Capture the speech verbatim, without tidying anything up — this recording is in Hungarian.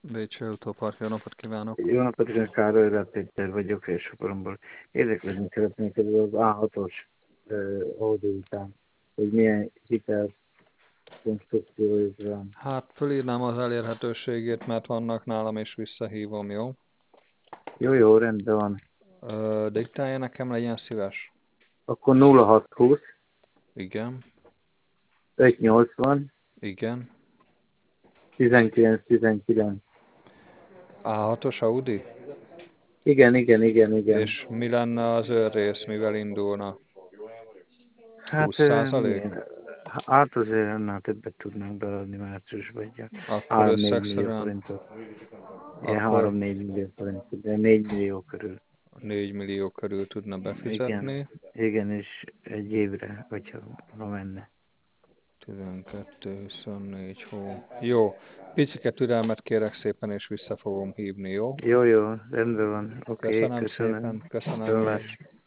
Bécsi Autópark, jó napot kívánok! Jó napot, én Károly Rápéter vagyok, Felsőporomból. Érdeklődni szeretnék erről az á hatos uh, Audi után, hogy milyen hitel konstrukciójuk van. Hát fölírnám az elérhetőségét, mert vannak nálam, és visszahívom, jó? Jó, jó, rendben van. Ö, diktálja nekem, legyen szíves. Akkor nulla hat húsz, Igen, ötszáznyolcvan, igen. tizenkilenc tizenkilenc. á hatos Audi? Igen, igen, igen, igen. És mi lenne az őrrész, mivel indulna? Hát húsz százalék? milyen? Hát azért annál többet tudnánk beadni márciusban, egy Akkor három-négy millió összegszerűen, forintot. Ilyen akkor három-négy millió forintot, de négy millió körül. négy millió körül tudna Igen, befizetni. igen, és egy évre, hogyha ha menne. tizenkettő huszonnégy hó. Jó, picike türelmet kérek szépen, és vissza fogom hívni, jó? Jó, jó, rendben van. Oké, okay, Köszönöm köszönöm. szépen, köszönöm. Hallás.